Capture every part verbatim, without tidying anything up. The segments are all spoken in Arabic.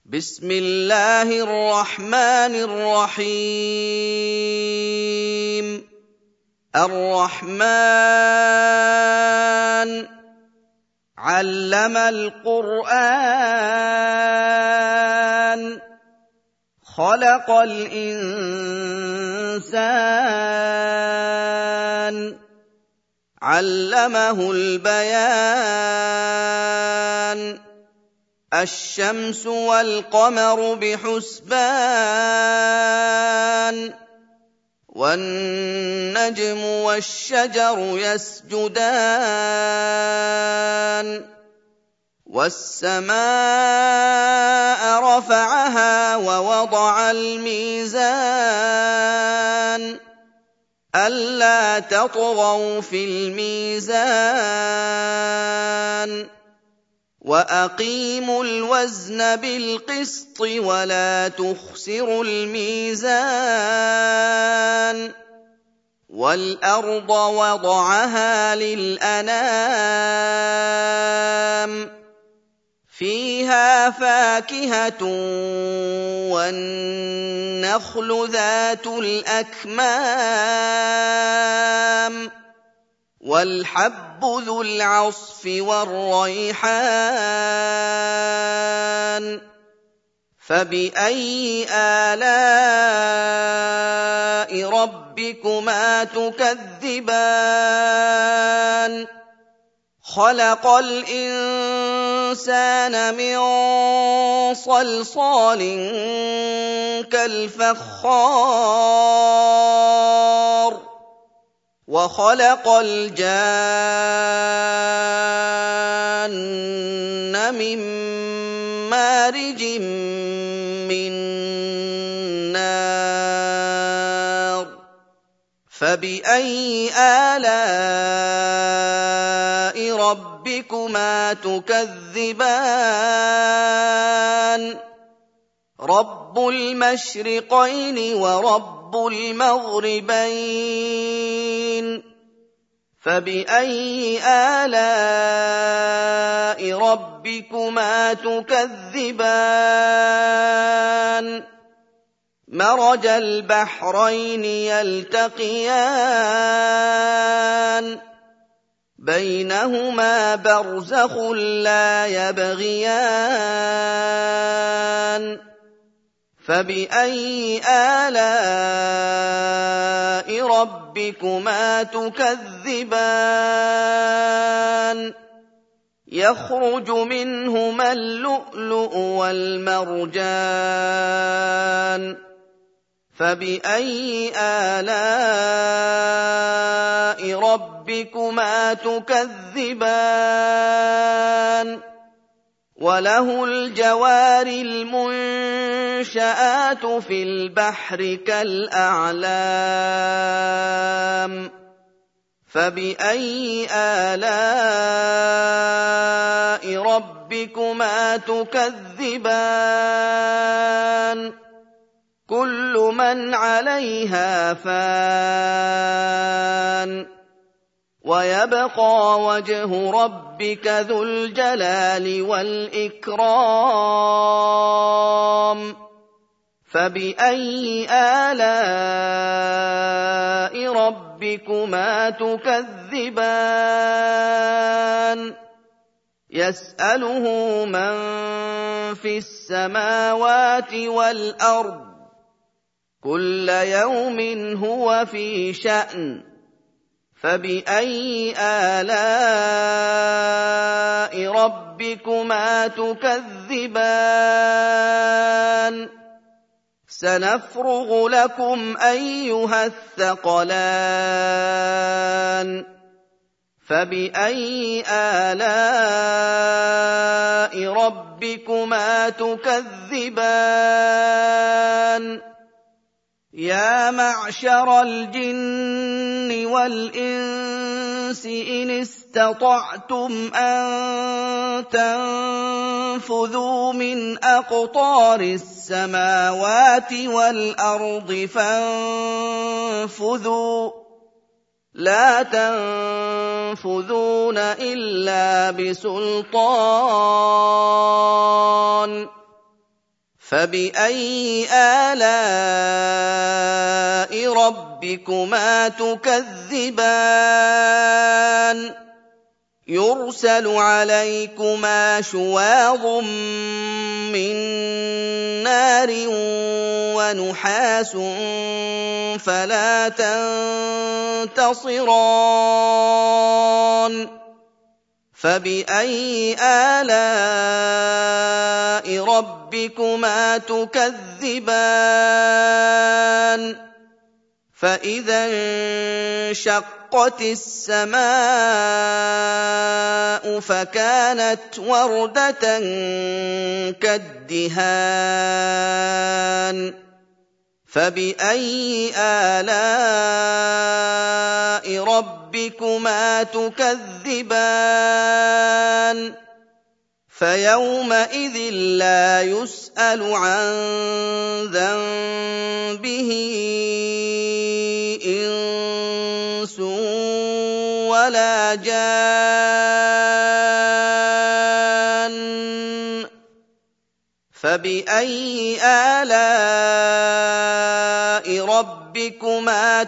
بسم الله الرحمن الرحيم الرحمن علم القرآن خلق الإنسان علمه البيان الشمس والقمر بحسبان والنجم والشجر يسجدان والسماء رفعها ووضع الميزان ألا تطغوا في الميزان وأقيموا الوزن بالقسط ولا تخسروا الميزان والأرض وضعها للأنام فيها فاكهة والنخل ذات الأكمام والحب ذو العصف والريحان فبأي آلاء ربكما تكذبان خلق الإنسان من صلصال كالفخار وخلق الجان من مارج من نار فبأي آلاء ربكما تكذبان رب المشرقين ورب المغربين فبأي آلاء ربكما تكذبان مرج البحرين يلتقيان بينهما برزخ لا يبغيان فبأي آلاء ربكما تكذبان يخرج منهما اللؤلؤ والمرجان فبأي آلاء ربكما تكذبان وله الجوار المنشآت في البحر كالأعلام فبأي آلاء ربكما تكذبان كل من عليها فان ويبقى وجه ربك ذو الجلال والإكرام فبأي آلاء ربكما تكذبان يسأله من في السماوات والأرض كل يوم هو في شأن فبأي آلاء ربكما تكذبان سنفرغ لكم أيها الثقلان فبأي آلاء ربكما تكذبان يا معشر الجن والإنس إن استطعتم أن تنفذوا من أقطار السماوات والأرض فانفذوا لا تنفذون إلا بسلطان فَبِأَيِّ آلَاءِ رَبِّكُمَا تُكَذِّبَانِ يُرْسَلُ عَلَيْكُمَا شُوَاظٌ مِّن نَّارٍ وَنُحَاسٌ فَلَا تَنتَصِرَانِ فَبِأَيِّ آلَاءِ رَبِّكُمَا تُكَذِّبَانِ فَإِذَا انشَقَّتِ السَّمَاءُ فَكَانَتْ وَرْدَةً كَالدِّهَانِ فَبِأَيِّ آلَاءِ رَبِّكُمَا تُكَذِّبَانِ فَيَوْمَئِذٍ لَّا يُسْأَلُ عَن ذَنبِهِ إِنسٌ وَلَا جَانٌّ فَبِأَيِّ آلَاءِ رَبِّكُمَا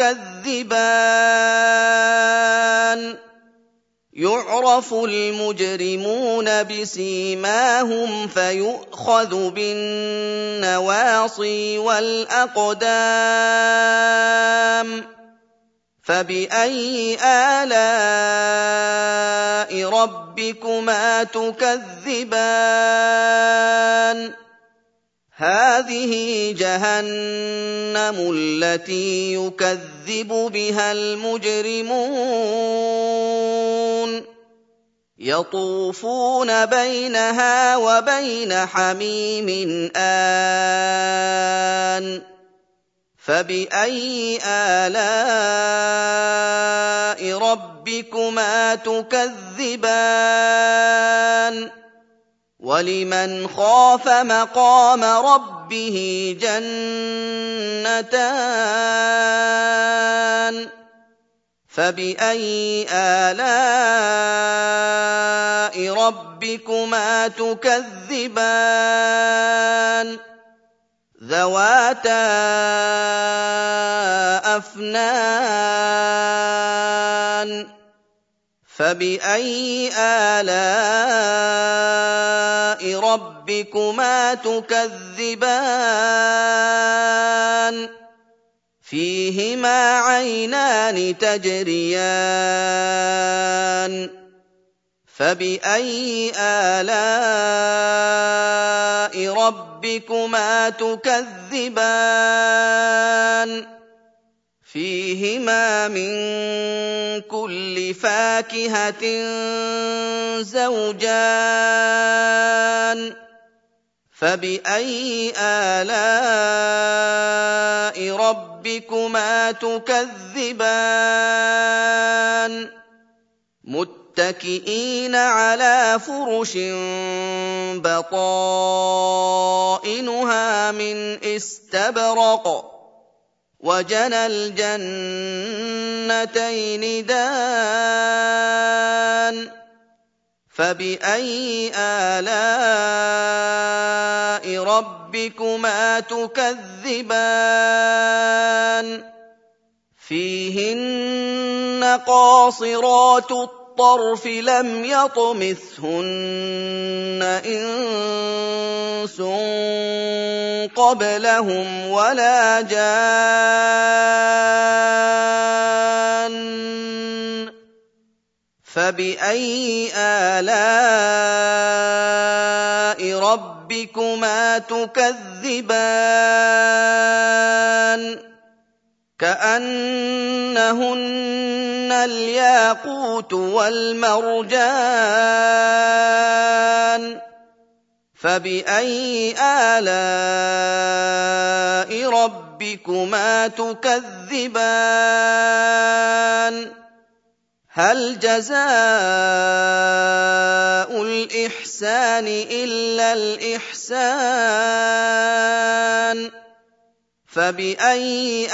تُكَذِّبَانِ يُعْرَفُ الْمُجْرِمُونَ بِسِيمَاهُمْ فَيُؤْخَذُ بِالنَّوَاصِي وَالْأَقْدَامِ فَبِأَيِّ آلَاءِ رَبِّكُمَا تُكَذِّبَانِ هَٰذِهِ جَهَنَّمُ الَّتِي يُكَذِّبُ بِهَا الْمُجْرِمُونَ يَطُوفُونَ بَيْنَهَا وَبَيْنَ حَمِيمٍ آنٍ فَبِأَيِّ آلَاءِ رَبِّكُمَا تُكَذِّبَانِ وَلِمَنْ خَافَ مَقَامَ رَبِّهِ جَنَّتَانِ فَبِأَيِّ آلَاءِ رَبِّكُمَا تُكَذِّبَانِ ذَوَاتَا أَفْنَانٍ فَبِأَيِّ آلَاءِ رَبِّكُمَا تُكَذِّبَانِ فِيهِمَا عَيْنَانِ تَجْرِيَانِ فَبِأَيِّ آلَاءِ رَبِّكُمَا تُكَذِّبَانِ فِيهِمَا مِن كُلِّ فَاكِهَةٍ زَوْجَانِ فَبِأَيِّ آلَاءِ رَبِّكُمَا تُكَذِّبَانِ مُتَّكِئِينَ عَلَىٰ فُرُشٍ بَطَائِنُهَا مِنْ إِسْتَبْرَقٍ وَجَنَى الْجَنَّتَيْنِ دَانٍ فَبِأَيِّ آلَاءِ رَبِّكُمَا تُكَذِّبَانِ فِيهِنَّ قَاصِرَاتُ الطَّرْفِ لَمْ يَطْمِثْهُنَّ إِنسٌ قَبْلَهُمْ وَلَا جَانٌّ فَبِأَيِّ آلَاءِ رَبِّكُمَا تُكَذِّبَانِ كَأَنَّهُنَّ الْيَاقُوتُ وَالْمَرْجَانُ فَبِأَيِّ آلَاءِ رَبِّكُمَا تُكَذِّبَانِ هَلْ جَزَاءُ الْإِحْسَانِ إِلَّا الْإِحْسَانُ فَبِأَيِّ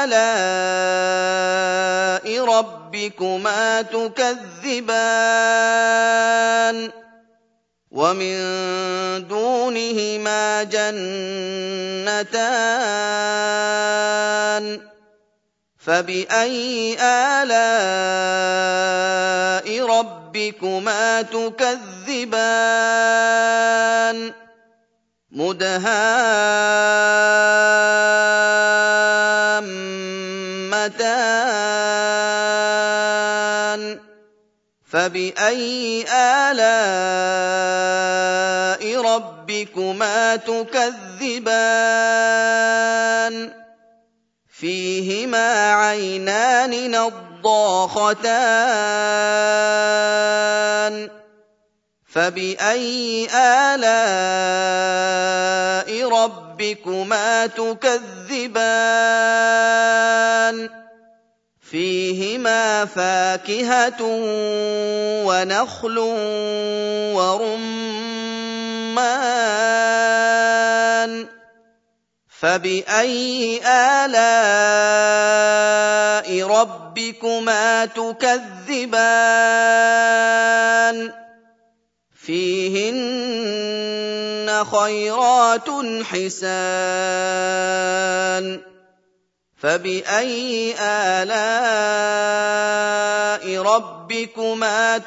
آلَاءِ رَبِّكُمَا تُكَذِّبَانِ وَمِن دُونِ دُونِهِمَا جَنَّتَانِ فَبِأَيِّ آلَاءِ رَبِّكُمَا تُكَذِّبَانِ مُدْهَامَّتَانِ فَبِأَيِّ آلَاءِ رَبِّكُمَا تُكَذِّبَانِ فِيهِمَا عَيْنَانِ نَضَّاخَتَانِ فَبِأَيِّ آلَاءِ رَبِّكُمَا تُكَذِّبَانِ فِيهِمَا فَاكِهَةٌ وَنَخْلٌ وَرُمَّانٌ فَبِأَيِّ آلَاءِ رَبِّكُمَا تُكَذِّبَانِ فِيهِنَّ خَيْرَاتٌ حِسَانٌ فَبِأَيِّ آلَاءِ رَبِّكُمَا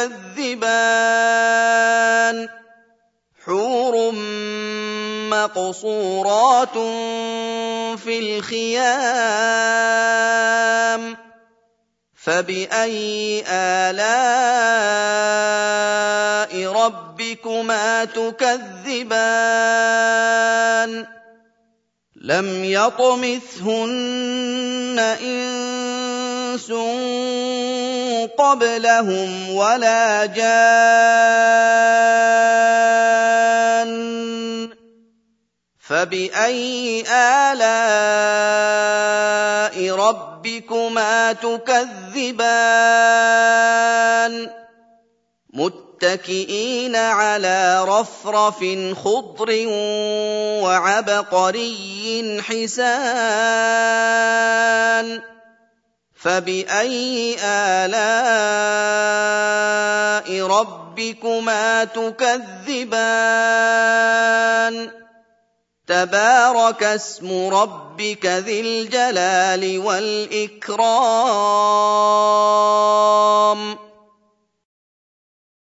تُكَذِّبَانِ حُورٌ مَّقْصُورَاتٌ فِي الْخِيَامِ فَبِأَيِّ آلَاءِ رَبِّكُمَا تُكَذِّبَانِ لَمْ يَطْمِثْهُنَّ إِنسٌ قَبْلَهُمْ وَلَا جَانٌّ فَبِأَيِّ آلَاءِ رَبِّكُمَا تُكَذِّبَانِ مُتَّكِئِينَ عَلَىٰ رَفْرَفٍ خُضْرٍ وَعَبْقَرِيٍّ حِسَانٍ فَبِأَيِّ آلَاءِ رَبِّكُمَا تُكَذِّبَانِ تَبَارَكَ اسْمُ رَبِّكَ ذِي الْجَلَالِ وَالْإِكْرَامِ